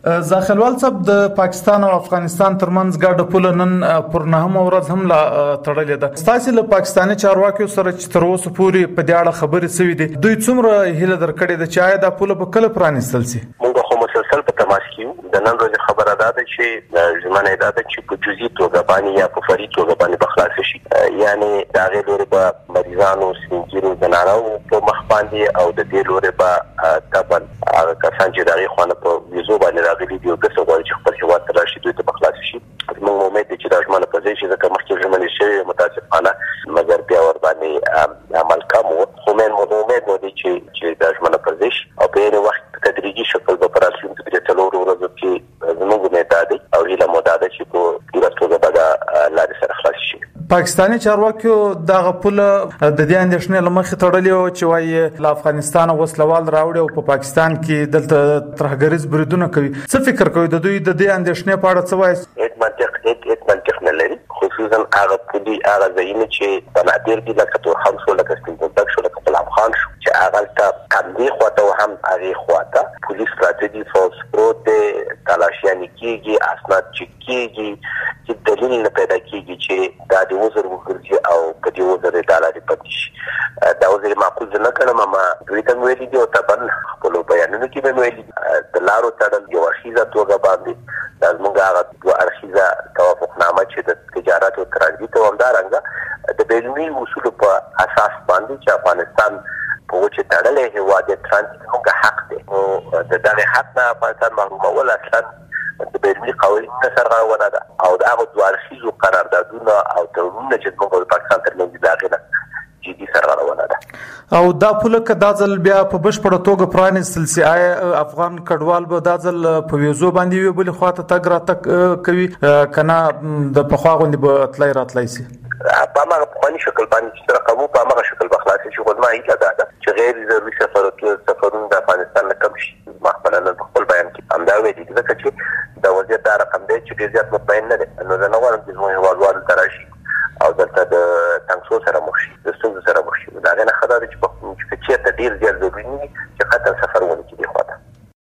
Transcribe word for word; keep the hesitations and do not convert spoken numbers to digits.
ځاخیلوال صاحب د پاکستان او افغانستان ترمنځ ګډه پوله نن پر نهمه ورځ هم لا تړلې ده. ستاسو له پاکستاني چارواکو سره چې تر اوسه پورې په دې اړه خبرې شوې دي، دوی څومره هیله درکړې ده چې آیا دا پوله به کله پرانیستل شي؟ موږ خو مسلسل په تماس کې یو. د نن ورځې خبره ده چې ژمنه ده چې په جزئي توګه باندې یا په فري توګه باندې بخلاص شي، یعنی دا غیر لري به مریضانو سنجیرو زنانو په مخ باندې او د دې لوري به تبن هغه کسان چې دغه خوانه په ویزو باندې راغلي دي او د څه غواړي چې خپل هیواد ته راشي دوی ته بخلاص شي. موږ امید چې دا ژمنه په ځای شي، ځکه مخکې ژمنې شوې متاسفانه مګر بیا ور باندې عمل کم و. خو موږ امید لرو چې چې دا ژمنه په ځای شي او په یو وخت په تدریجي شکل به پر راتلونکو کې څلورو ورځو کې زموږ امید ده او هیله مو ده چې په پوره توګه به دا لارې سره خلاص شي. پاکستاني چارواکو دغه پوله د دې اندېښنې لمخې تړلې او چې وايي له افغانستان وسلوال راوړي او په پاکستان کې دلته ترهګریز بریدونه کوي. څه فکر کوي د دوی د دې اندېښنې په اړه څه وایي؟ هیڅ منطق هیڅ منطق نه لري، خصوصا هغه پولي هغه ځایونه چې بنادر دي لکه تورخم شو، لکه سپینبولدک شو، لکه غلام خان شو، چې هغه ته کمدي خواته او هم هغه خواته پولیس ستراتیژي فورس پروت تلاشیانی کیږي، اسناد چک کیږي چې دلیل نه پیدا کیږي چې دا د وزر وګرځي او په دې وزر د دالاري پاتې شي. دا وزر معقول نه کړم ما دوی ته ویلي دي او تبن خپل بیانونه کې به ویلي د لارو تړل یو ارشیزه توګه باندې دا زموږ هغه دوه ارشیزه توافقنامه چې د تجارت او ترانزیت او همدارنګه د بینالمللي اصولو په اساس باندې چې افغانستان په وچه تړلې هیواد د ترانزیت موږ حق دی او د دغه حق نه افغانستان محرومول اصلا د بینالمللي قوانینو سرغړونه ده او د هغه دوه ارشیزو قراردادونه او تړونونه چې موږ د پاکستان ترمنځ داخله جدي سرغړونه ده. او دا پوله که دا ځل بیا په بشپړه توګه پرانیستل شي، آیا افغان کډوال به دا ځل په ویزو باندې وي بلې خواته تګ راتګ کوي کنه د پخوا غوندې به تلای راتلای شي؟ په هغه پخواني شکل باندې چې رقمو په هغه شکل به خلاص شي. خو زما هیله دا ده چې غیر ضروري سفرونه د افغانستان نه کم شي. ما خپله نن په خپل بیان کې همدا ویلي دي، ځکه چې د وضعیت دا رقم دی چې ډېر زیات مطمئن نه دی. نو زه نه غواړم چې زموږ هېوادوالو ته راشي او دلته د تنګسو سره مخ شي، د ستونزو سره مخ شي. د هغې نه ښه دا ده چې که چېرته ډېر زیات ضروري نه وي